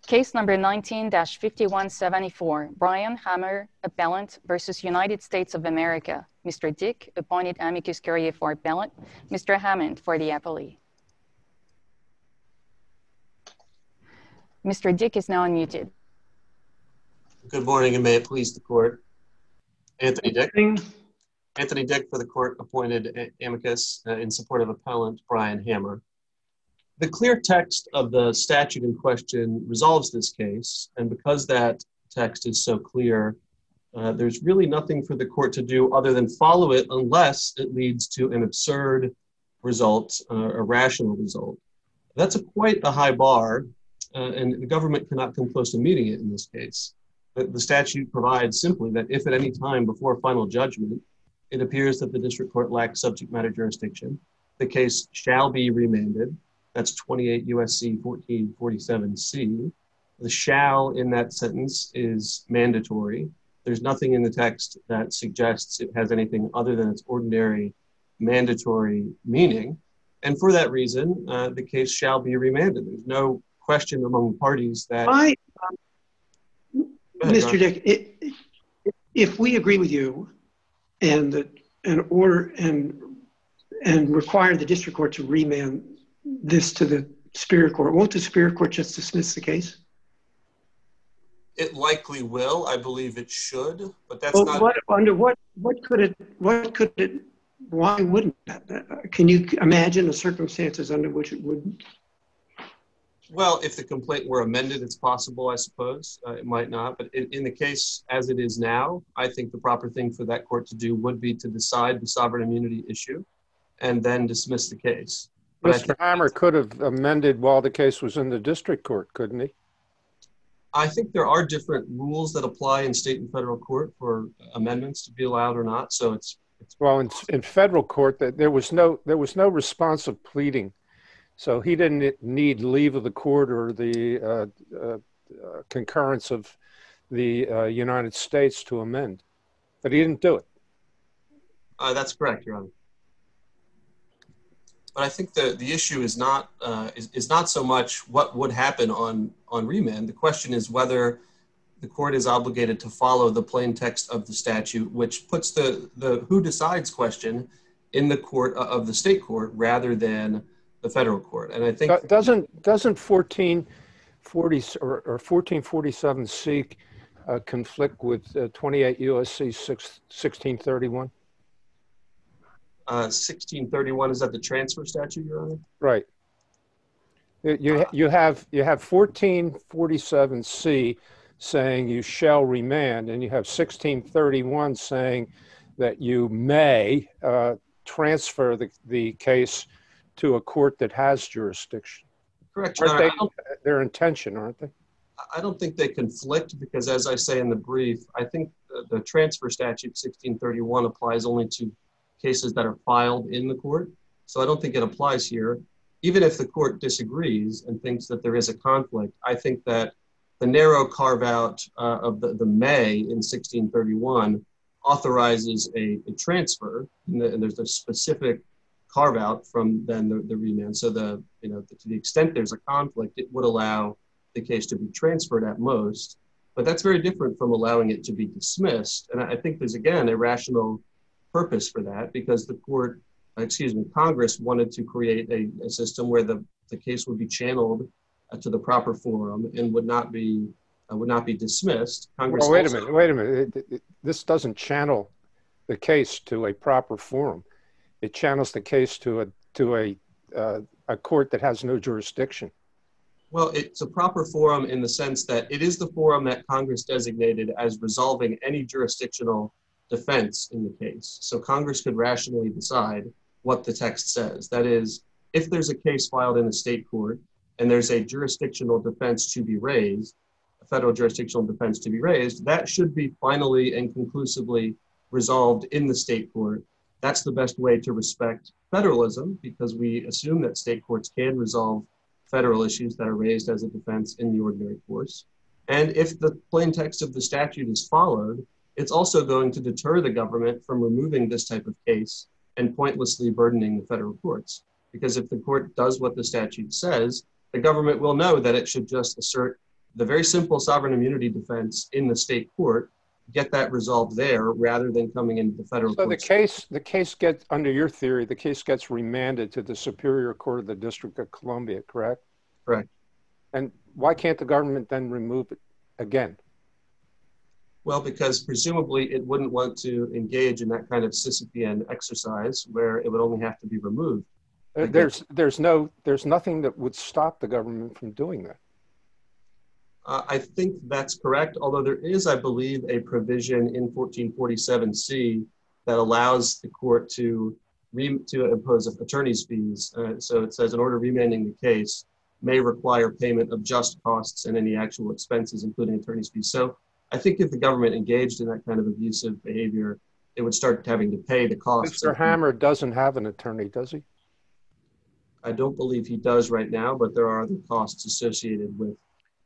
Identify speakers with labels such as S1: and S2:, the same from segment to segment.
S1: Case number 19-5174, Brian Hammer, appellant versus United States of America. Mr. Dick, appointed amicus curiae for appellant. Mr. Hammond for the appellee. Mr. Dick is now unmuted.
S2: Good morning, and may it please the court. Anthony Dick. Anthony Dick for the court-appointed amicus in support of appellant Brian Hammer. The clear text of the statute in question resolves this case, and because that text is so clear, there's really nothing for the court to do other than follow it unless it leads to an absurd result, a rational result. That's quite a high bar, and the government cannot come close to meeting it in this case. The statute provides simply that if at any time before final judgment, it appears that the district court lacks subject matter jurisdiction, the case shall be remanded. That's 28 U.S.C. 1447C. The shall in that sentence is mandatory. There's nothing in the text that suggests it has anything other than its ordinary mandatory meaning. And for that reason, the case shall be remanded. There's no question among parties that...
S3: Mr. Dick, if we agree with you and order and require the district court to remand this to the Superior Court, won't the Superior Court just dismiss the case?
S2: It likely will. I believe it should, but that's
S3: not... Why wouldn't that? Can you imagine the circumstances under which it wouldn't?
S2: Well, if the complaint were amended, it's possible, I suppose. It might not, but in the case as it is now, I think the proper thing for that court to do would be to decide the sovereign immunity issue and then dismiss the case.
S4: Mr. Hammer could have amended while the case was in the district court, couldn't he?
S2: I think there are different rules that apply in state and federal court for amendments to be allowed or not. So it's
S4: well, in federal court, there was no responsive pleading, so he didn't need leave of the court or the concurrence of the United States to amend, but he didn't do it.
S2: That's correct, Your Honor. But I think the issue is not so much what would happen on remand. The question is whether the court is obligated to follow the plain text of the statute, which puts the who decides question in the court of the state court rather than the federal court. And I think
S4: doesn't 1440 or 1447C conflict with 28 U.S.C. 1631?
S2: 1631, is that the transfer statute, Your Honor?
S4: Right. You have 1447C saying you shall remand, and you have 1631 saying that you may transfer the case to a court that has jurisdiction.
S2: Correct, Your Honor.
S4: Their intention, aren't they?
S2: I don't think they conflict because, as I say in the brief, I think the transfer statute 1631 applies only to cases that are filed in the court. So I don't think it applies here. Even if the court disagrees and thinks that there is a conflict, I think that the narrow carve out of the may in 1631 authorizes a transfer, and there's a specific carve out from then the remand. So to the extent there's a conflict, it would allow the case to be transferred at most, but that's very different from allowing it to be dismissed. And I think there's, again, a rational purpose for that because Congress wanted to create a system where the case would be channeled to the proper forum and would not be dismissed.
S4: Congress wait a minute. This doesn't channel the case to a proper forum. It channels the case to a court that has no jurisdiction.
S2: Well, it's a proper forum in the sense that it is the forum that Congress designated as resolving any jurisdictional defense in the case. So Congress could rationally decide what the text says. That is, if there's a case filed in a state court and there's a jurisdictional defense to be raised, a federal jurisdictional defense to be raised, that should be finally and conclusively resolved in the state court. That's the best way to respect federalism because we assume that state courts can resolve federal issues that are raised as a defense in the ordinary course. And if the plain text of the statute is followed, it's also going to deter the government from removing this type of case and pointlessly burdening the federal courts. Because if the court does what the statute says, the government will know that it should just assert the very simple sovereign immunity defense in the state court, get that resolved there rather than coming into the federal court.
S4: So the case gets, under your theory, the case gets remanded to the Superior Court of the District of Columbia, correct?
S2: Correct.
S4: And why can't the government then remove it again?
S2: Well, because presumably it wouldn't want to engage in that kind of Sisyphean exercise where it would only have to be removed.
S4: There's nothing that would stop the government from doing that.
S2: I think that's correct, although there is, I believe, a provision in 1447C that allows the court to impose attorney's fees. So it says, in order remanding the case, may require payment of just costs and any actual expenses, including attorney's fees. So I think if the government engaged in that kind of abusive behavior, it would start having to pay the costs.
S4: Mr. Hammer doesn't have an attorney, does he?
S2: I don't believe he does right now, but there are other costs associated with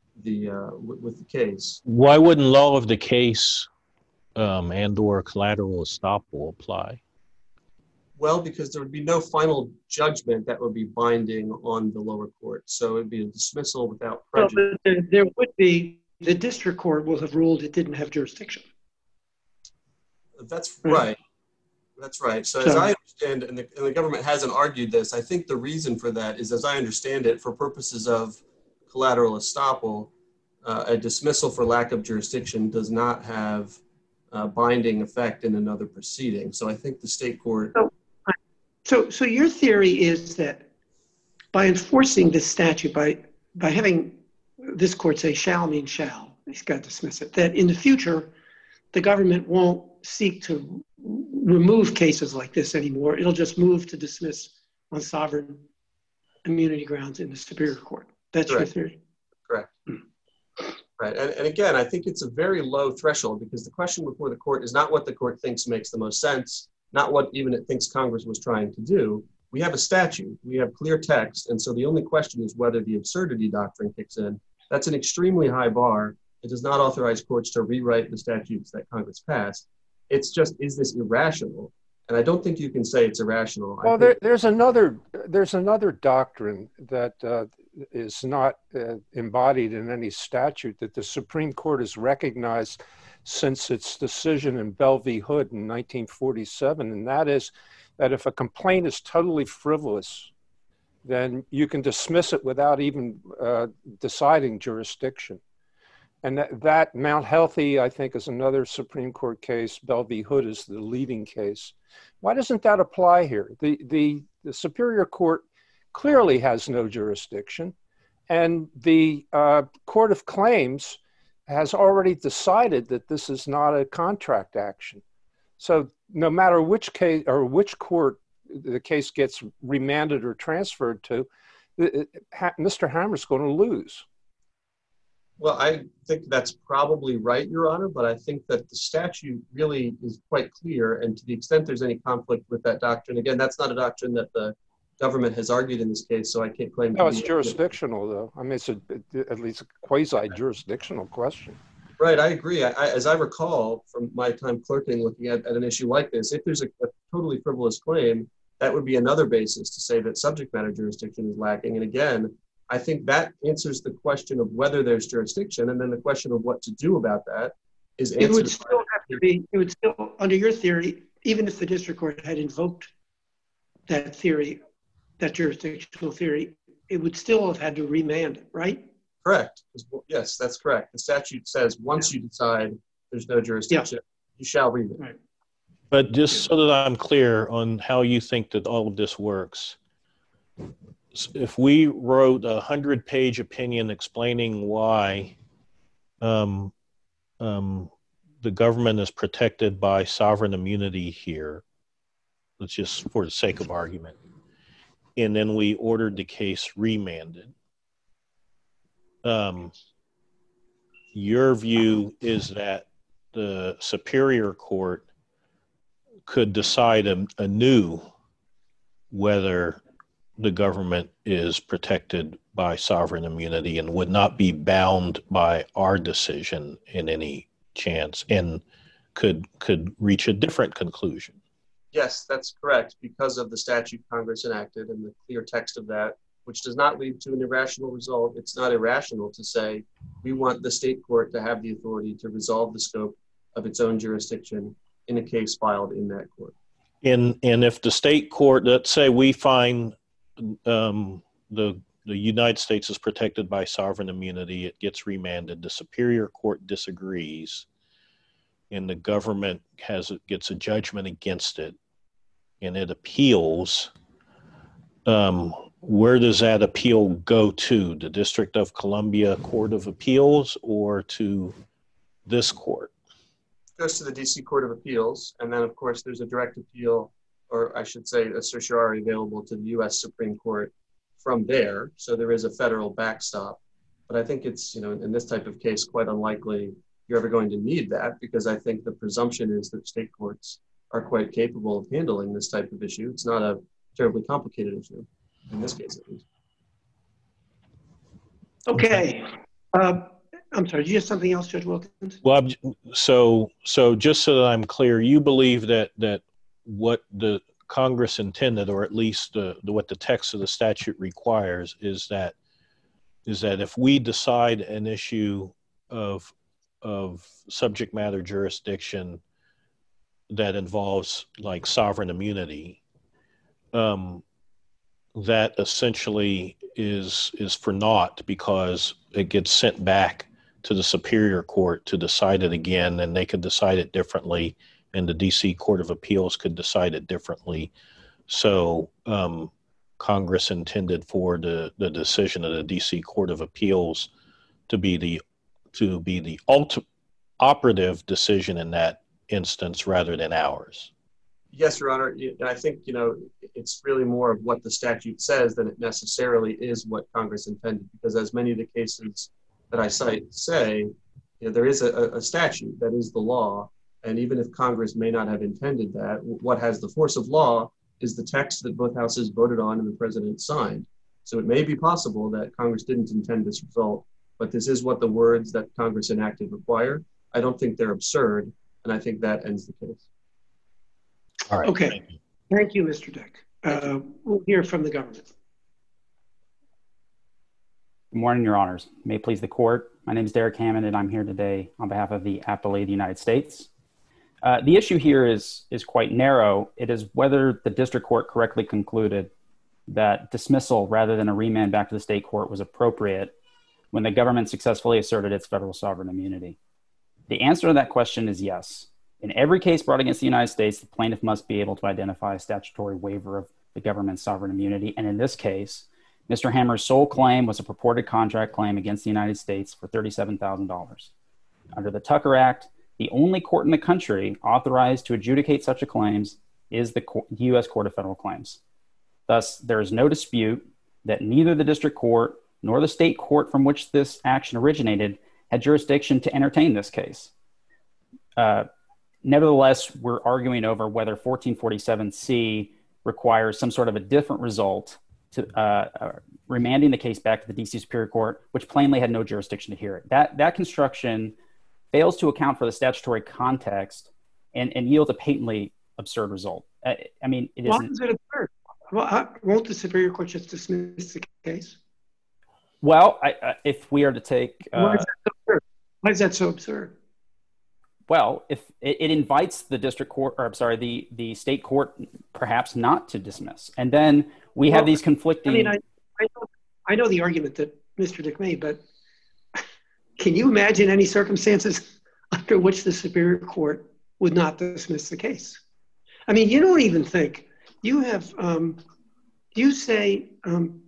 S2: the case.
S5: Why wouldn't law of the case and/or collateral estoppel apply?
S2: Well, because there would be no final judgment that would be binding on the lower court. So it would be a dismissal without prejudice.
S3: Well, there would be, the district court will have ruled it didn't have jurisdiction.
S2: That's right. That's right. So as I understand, and the government hasn't argued this, I think the reason for that is, as I understand it, for purposes of collateral estoppel, a dismissal for lack of jurisdiction does not have binding effect in another proceeding. So I think the state court...
S3: So your theory is that by enforcing this statute, by having this court say shall mean shall, he's got to dismiss it, that in the future, the government won't seek to remove cases like this anymore. It'll just move to dismiss on sovereign immunity grounds in the Superior Court. That's your theory?
S2: Correct. Right. And again, I think it's a very low threshold because the question before the court is not what the court thinks makes the most sense, not what even it thinks Congress was trying to do. We have a statute, we have clear text, and so the only question is whether the absurdity doctrine kicks in. That's an extremely high bar. It does not authorize courts to rewrite the statutes that Congress passed. It's just, is this irrational? And I don't think you can say it's irrational.
S4: Well, there's another doctrine that is not embodied in any statute that the Supreme Court has recognized since its decision in Bell v. Hood in 1947, and that is that if a complaint is totally frivolous, then you can dismiss it without even deciding jurisdiction. And that Mount Healthy, I think, is another Supreme Court case. Bell v. Hood is the leading case. Why doesn't that apply here? The Superior Court clearly has no jurisdiction, and the Court of Claims has already decided that this is not a contract action. So no matter which case or which court the case gets remanded or transferred to, Mr. Hammer's going to lose.
S2: Well, I think that's probably right, Your Honor, but I think that the statute really is quite clear, and to the extent there's any conflict with that doctrine, again, that's not a doctrine that the government has argued in this case, so I can't claim...
S4: No, it's jurisdictional, though. I mean, it's at least a quasi-jurisdictional question.
S2: Right, I agree. As I recall from my time clerking looking at an issue like this, if there's a totally frivolous claim, that would be another basis to say that subject matter jurisdiction is lacking. And again, I think that answers the question of whether there's jurisdiction, and then the question of what to do about that is answered.
S3: It would still have to be, it would still, under your theory, even if the district court had invoked that theory, that jurisdictional theory, it would still have had to remand it, right?
S2: Correct. Yes, that's correct. The statute says once you decide there's no jurisdiction, you shall remand.
S3: Right.
S5: But just so that I'm clear on how you think that all of this works, if we wrote a 100-page opinion explaining why the government is protected by sovereign immunity here, let's just for the sake of argument, and then we ordered the case remanded, your view is that the Superior Court could decide anew whether the government is protected by sovereign immunity and would not be bound by our decision in any chance and could reach a different conclusion.
S2: Yes, that's correct. Because of the statute Congress enacted and the clear text of that, which does not lead to an irrational result, it's not irrational to say we want the state court to have the authority to resolve the scope of its own jurisdiction in a case filed in that court.
S5: And if the state court, let's say we find the United States is protected by sovereign immunity, it gets remanded, the Superior Court disagrees, and the government gets a judgment against it, and it appeals, where does that appeal go to? The District of Columbia Court of Appeals or to this court?
S2: It goes to the DC Court of Appeals, and then of course there's a direct appeal, or I should say a certiorari available to the US Supreme Court from there. So there is a federal backstop. But I think it's, in this type of case, quite unlikely you're ever going to need that, because I think the presumption is that state courts are quite capable of handling this type of issue. It's not a terribly complicated issue, in this case at least.
S3: Okay. I'm sorry, did you have something else, Judge Wilkins?
S5: Well, so just so that I'm clear, you believe that what the Congress intended, or at least what the text of the statute requires, is that if we decide an issue of subject matter jurisdiction that involves like sovereign immunity, that essentially is for naught, because it gets sent back to the Superior Court to decide it again, and they could decide it differently, and the DC Court of Appeals could decide it differently. So Congress intended for the decision of the DC Court of Appeals to be the operative decision in that instance rather than ours.
S2: Yes, Your Honor. And I think, it's really more of what the statute says than it necessarily is what Congress intended, because as many of the cases that I cite say, there is a statute that is the law. And even if Congress may not have intended that, what has the force of law is the text that both houses voted on and the president signed. So it may be possible that Congress didn't intend this result, but this is what the words that Congress enacted require. I don't think they're absurd, and I think that ends the case.
S5: All right.
S3: Okay. Thank you, Mr. Dick. We'll hear from the government.
S6: Good morning, Your Honors. May it please the court. My name is Derek Hammond, and I'm here today on behalf of the appellee of the United States. The issue here is quite narrow. It is whether the district court correctly concluded that dismissal rather than a remand back to the state court was appropriate when the government successfully asserted its federal sovereign immunity. The answer to that question is yes. In every case brought against the United States, the plaintiff must be able to identify a statutory waiver of the government's sovereign immunity. And in this case, Mr. Hammer's sole claim was a purported contract claim against the United States for $37,000. Under the Tucker Act, the only court in the country authorized to adjudicate such a claims is the U.S. Court of Federal Claims. Thus, there is no dispute that neither the district court nor the state court from which this action originated had jurisdiction to entertain this case. Nevertheless, we're arguing over whether 1447C requires some sort of a different result to remanding the case back to the DC Superior Court, which plainly had no jurisdiction to hear it. That construction fails to account for the statutory context and yields a patently absurd result. I mean, it isn't.
S3: Why is it absurd? Well, won't the Superior Court just dismiss the case?
S6: Well, if we are to take...
S3: Why is that so absurd?
S6: Well, if it invites the district court, or I'm sorry, the state court perhaps not to dismiss. And then we have these conflicting...
S3: I mean, I know the argument that Mr. Dick made, but can you imagine any circumstances under which the Superior Court would not dismiss the case? I mean, you don't even think, you have, you don't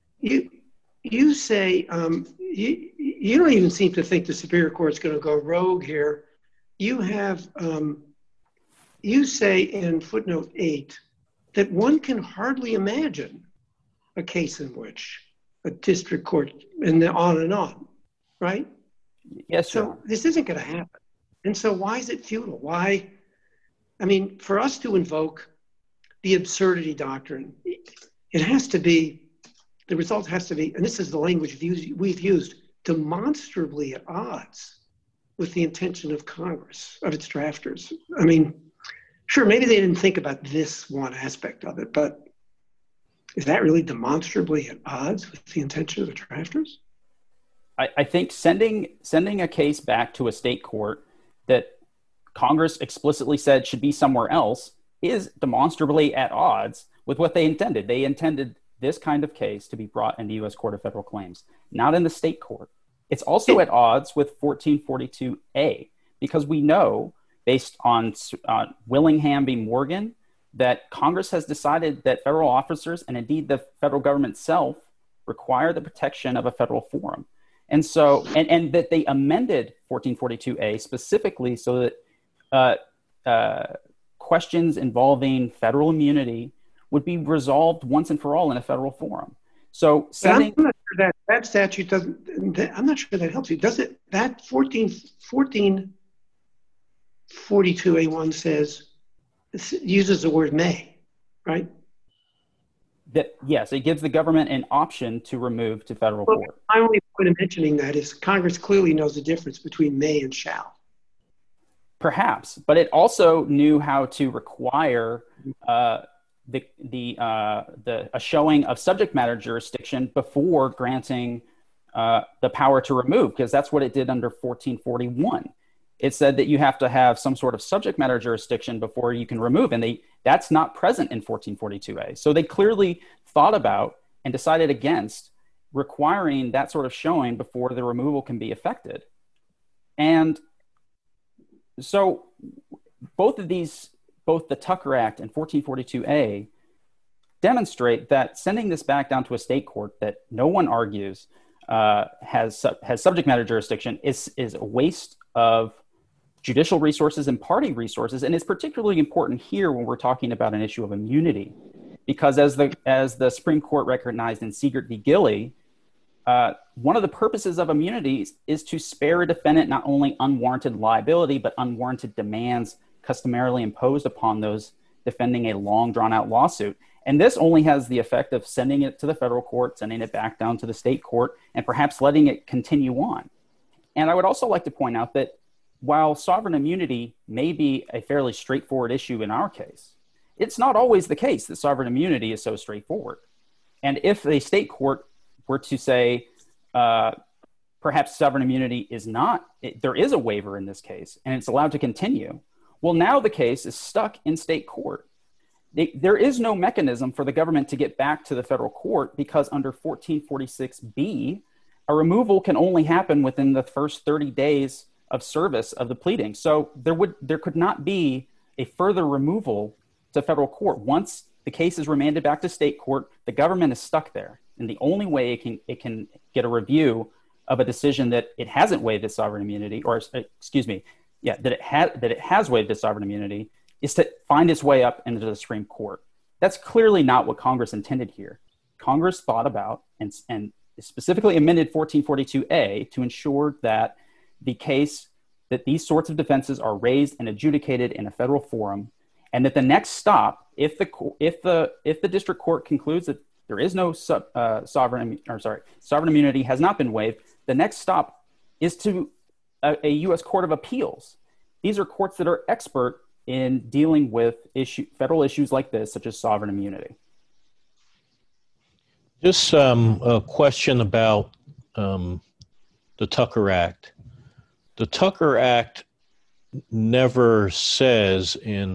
S3: even seem to think the Superior Court's going to go rogue here. You have, you say in footnote 8 that one can hardly imagine a case in which a district court, and on, right?
S6: Yes, sir.
S3: So this isn't going to happen. And so why is it futile? Why? I mean, for us to invoke the absurdity doctrine, it has to be, the result has to be, and this is the language we've used, demonstrably at odds with the intention of Congress, of its drafters. I mean, sure, maybe they didn't think about this one aspect of it, but Is that really demonstrably at odds with the intention of the drafters?
S6: I think sending a case back to a state court that Congress explicitly said should be somewhere else is demonstrably at odds with what they intended. They intended this kind of case to be brought in the U.S. Court of Federal Claims, not in the state court. It's also at odds with 1442A, because we know, based on Willingham v. Morgan, that Congress has decided that federal officers, and indeed the federal government itself, require the protection of a federal forum. And so, and that they amended 1442A specifically so that questions involving federal immunity would be resolved once and for all in a federal forum. So sending...
S3: I'm not sure that statute doesn't, I'm not sure that helps you. Does it, that 1442A1 says, uses the word may, right?
S6: That, yes, it gives the government an option to remove to federal court.
S3: My only point of mentioning that is Congress clearly knows the difference between may and shall.
S6: Perhaps, but it also knew how to require a showing of subject matter jurisdiction before granting the power to remove, because that's what it did under 1441. It said that you have to have some sort of subject matter jurisdiction before you can remove, and that's not present in 1442A. So they clearly thought about and decided against requiring that sort of showing before the removal can be effected. And so both the Tucker Act and 1442A demonstrate that sending this back down to a state court that no one argues has subject matter jurisdiction is a waste of judicial resources and party resources. And it's particularly important here when we're talking about an issue of immunity, because as the Supreme Court recognized in Seigert v. Gilley, one of the purposes of immunity is to spare a defendant not only unwarranted liability, but unwarranted demands customarily imposed upon those defending a long drawn out lawsuit. And this only has the effect of sending it to the federal court, sending it back down to the state court, and perhaps letting it continue on. And I would also like to point out that while sovereign immunity may be a fairly straightforward issue in our case, it's not always the case that sovereign immunity is so straightforward. And if a state court were to say, perhaps sovereign immunity is not, there is a waiver in this case, and it's allowed to continue, well, now the case is stuck in state court. There is no mechanism for the government to get back to the federal court, because under 1446B, a removal can only happen within the first 30 days of service of the pleading. So there could not be a further removal to federal court. Once the case is remanded back to state court, the government is stuck there. And the only way it can get a review of a decision that it hasn't waived its sovereign immunity, or excuse me, that it has waived its sovereign immunity, is to find its way up into the Supreme Court. That's clearly not what Congress intended here. Congress thought about and specifically amended 1442A to ensure that the case, that these sorts of defenses are raised and adjudicated in a federal forum, and that the next stop, if the district court concludes that there is no sovereign immunity has not been waived, the next stop is to a U.S. Court of Appeals. These are courts that are expert in dealing with federal issues like this, such as sovereign immunity.
S5: Just a question about the Tucker Act. The Tucker Act never says in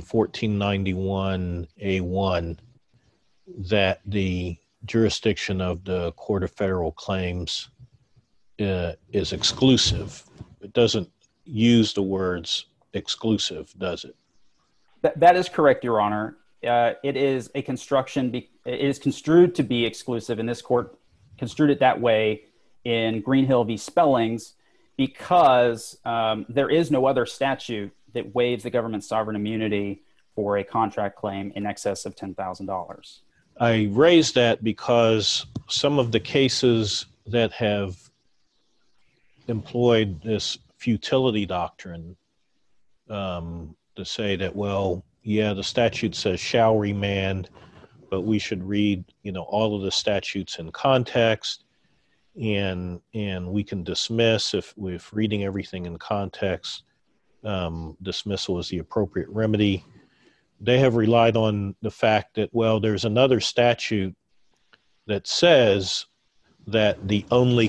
S5: 1491A1 that the jurisdiction of the Court of Federal Claims is exclusive. It doesn't use the words exclusive, does it?
S6: That is correct, Your Honor. It is a construction. It is construed to be exclusive, and this court construed it that way in Greenhill v. Spellings, because there is no other statute that waives the government's sovereign immunity for a contract claim in excess of $10,000.
S5: I raise that because some of the cases that have employed this futility doctrine to say that, well, yeah, the statute says shall remand, but we should read, all of the statutes in context, and we can dismiss if reading everything in context, dismissal is the appropriate remedy. They have relied on the fact that, well, there's another statute that says that the only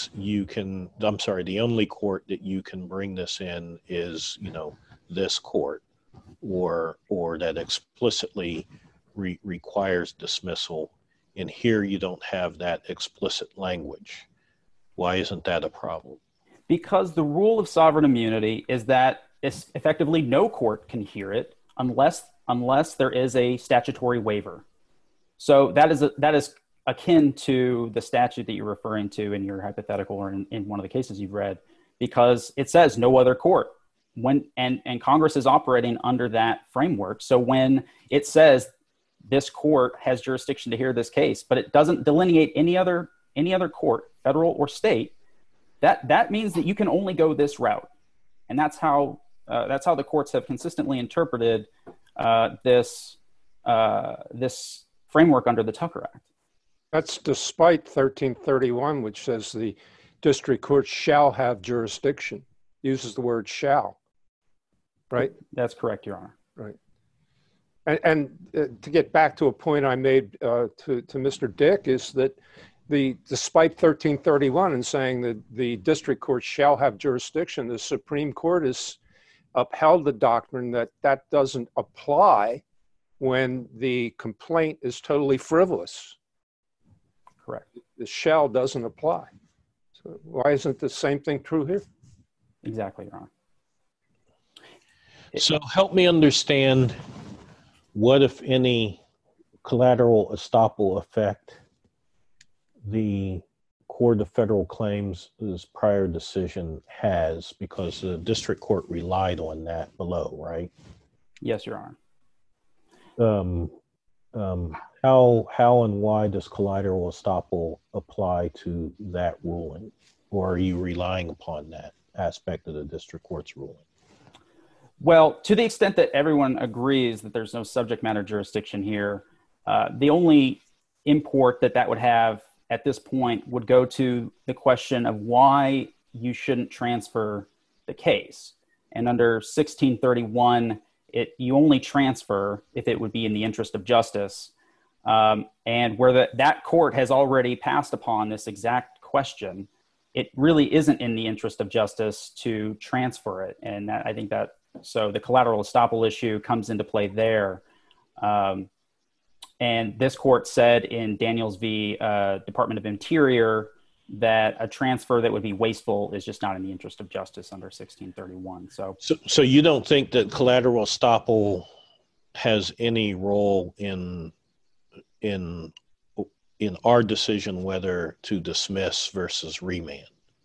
S5: the only court that you can bring this in is, this court, or that explicitly requires dismissal. And here you don't have that explicit language. Why isn't that a problem?
S6: Because the rule of sovereign immunity is that effectively no court can hear it unless there is a statutory waiver. So that is akin to the statute that you're referring to in your hypothetical or in one of the cases you've read, because it says no other court. And Congress is operating under that framework. So when it says this court has jurisdiction to hear this case, but it doesn't delineate any other court, federal or state, that means that you can only go this route. And that's how the courts have consistently interpreted this framework under the Tucker Act.
S4: That's despite 1331, which says the district court shall have jurisdiction, uses the word shall, right?
S6: That's correct, Your Honor.
S4: Right. And to get back to a point I made to Mr. Dick is that despite 1331 and saying that the district court shall have jurisdiction, the Supreme Court has upheld the doctrine that doesn't apply when the complaint is totally frivolous.
S6: Correct.
S4: The shall doesn't apply. So why isn't the same thing true here?
S6: Exactly, Your Honor.
S5: So help me understand what, if any, collateral estoppel effect the Court of Federal Claims' prior decision has, because the district court relied on that below, right?
S6: Yes, Your Honor.
S5: How and why does collateral estoppel apply to that ruling? Or are you relying upon that aspect of the district court's ruling?
S6: Well, to the extent that everyone agrees that there's no subject matter jurisdiction here, the only import that would have at this point would go to the question of why you shouldn't transfer the case. And under 1631, you only transfer if it would be in the interest of justice. And where that court has already passed upon this exact question, it really isn't in the interest of justice to transfer it. And I think that, so the collateral estoppel issue comes into play there. And this court said in Daniels v. Department of Interior that a transfer that would be wasteful is just not in the interest of justice under 1631. So
S5: you don't think that collateral estoppel has any role in our decision whether to dismiss versus remand?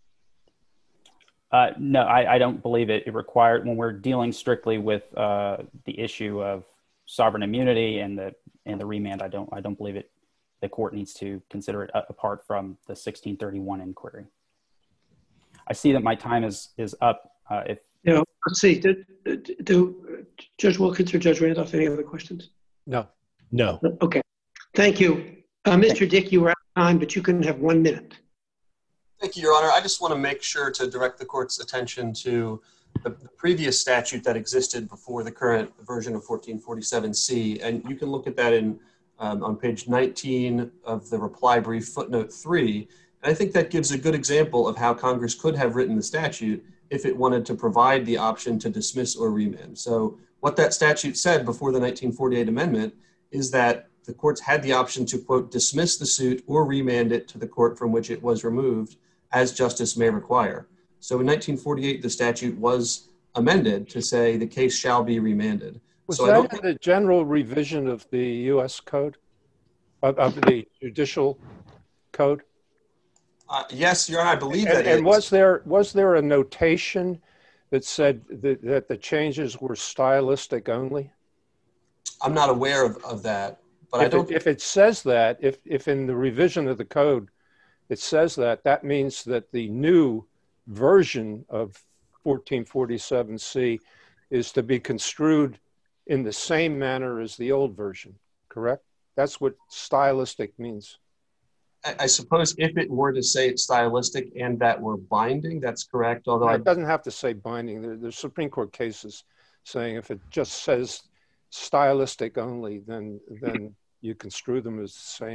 S6: No, I don't believe it. It required, when we're dealing strictly with the issue of sovereign immunity and the remand, I don't believe it. The court needs to consider it apart from the 1631 inquiry. I see that my time is up.
S3: Let's see. Do Judge Wilkins or Judge Randolph any other questions?
S4: No.
S3: Okay. Thank you. Mr. Dick, you were out of time, but you can have 1 minute.
S2: Thank you, Your Honor. I just want to make sure to direct the court's attention to the previous statute that existed before the current version of 1447C. And you can look at that on page 19 of the reply brief, footnote 3. And I think that gives a good example of how Congress could have written the statute if it wanted to provide the option to dismiss or remand. So what that statute said before the 1948 amendment is that the courts had the option to, quote, dismiss the suit or remand it to the court from which it was removed as justice may require. So in 1948, the statute was amended to say the case shall be remanded.
S4: Was that in the general revision of the U.S. Code, of the judicial code?
S2: Yes, Your Honor, I believe that
S4: and was there a notation that said that the changes were stylistic only?
S2: I'm not aware of that, but
S4: if it says that, if in the revision of the code it says that means that the new version of 1447C is to be construed in the same manner as the old version, correct? That's what stylistic means.
S2: I suppose if it were to say it's stylistic and that were binding, that's correct. Although
S4: it doesn't have to say binding. There's Supreme Court cases saying if it just says stylistic only, then you construe them as the same.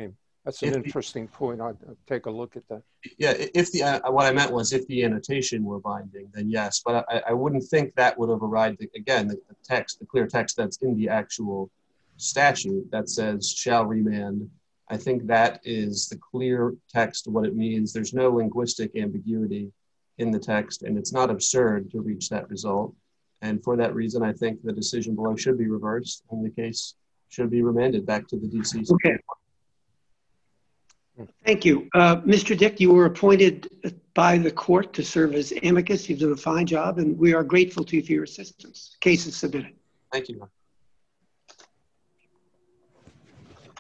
S4: That's an interesting point. I'll take a look at that.
S2: Yeah, if the what I meant was if the annotation were binding, then yes. But I wouldn't think that would override the text, the clear text that's in the actual statute that says shall remand. I think that is the clear text of what it means. There's no linguistic ambiguity in the text, and it's not absurd to reach that result. And for that reason, I think the decision below should be reversed, and the case should be remanded back to the D.C.
S3: Okay. Thank you. Mr. Dick, you were appointed by the court to serve as amicus. You've done a fine job, and we are grateful to you for your assistance. Case is submitted.
S2: Thank you.